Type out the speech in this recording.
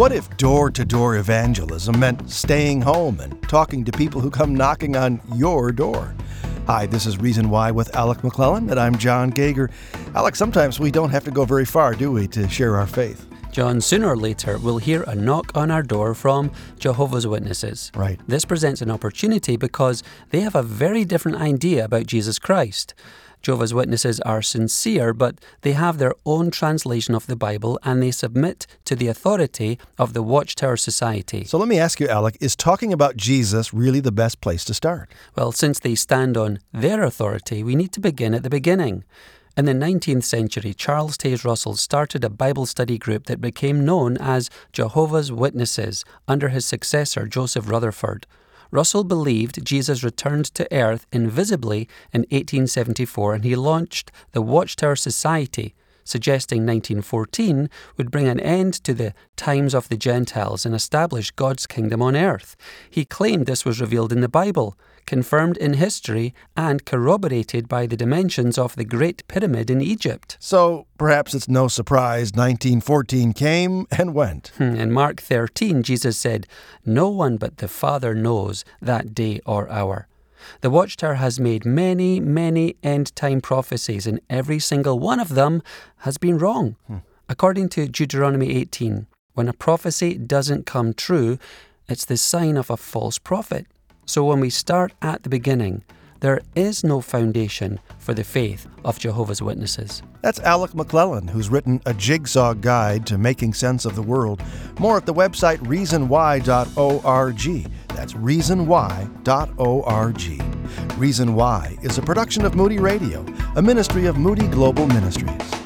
What if door-to-door evangelism meant staying home and talking to people who come knocking on your door? Hi, this is Reason Why with Alec McClellan, and I'm John Gager. Alec, sometimes we don't have to go very far, do we, to share our faith? John, sooner or later, we'll hear a knock on our door from Jehovah's Witnesses. Right. This presents an opportunity because they have a very different idea about Jesus Christ. Jehovah's Witnesses are sincere, but they have their own translation of the Bible and they submit to the authority of the Watchtower Society. So let me ask you, Alec, is talking about Jesus really the best place to start? Well, since they stand on their authority, we need to begin at the beginning. In the 19th century, Charles Taze Russell started a Bible study group that became known as Jehovah's Witnesses under his successor, Joseph Rutherford. Russell believed Jesus returned to earth invisibly in 1874 and he launched the Watchtower Society, suggesting 1914 would bring an end to the times of the Gentiles and establish God's kingdom on earth. He claimed this was revealed in the Bible, confirmed in history, and corroborated by the dimensions of the Great Pyramid in Egypt. So perhaps it's no surprise 1914 came and went. In Mark 13, Jesus said, "No one but the Father knows that day or hour." The Watchtower has made many, many end-time prophecies, and every single one of them has been wrong. According to Deuteronomy 18, when a prophecy doesn't come true, it's the sign of a false prophet. So when we start at the beginning, there is no foundation for the faith of Jehovah's Witnesses. That's Alec McClellan, who's written a jigsaw guide to making sense of the world. More at the website reasonwhy.org. That's reasonwhy.org. Reason Why is a production of Moody Radio, a ministry of Moody Global Ministries.